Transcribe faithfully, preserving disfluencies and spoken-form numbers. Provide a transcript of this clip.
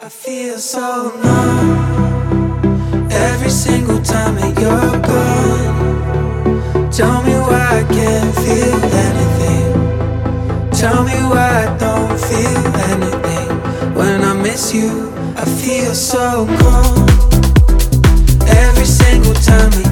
I feel so numb every single time that you're gone. Tell me why I can't feel anything. Tell me why I don't feel anything. When I miss you, I feel so cold every single time that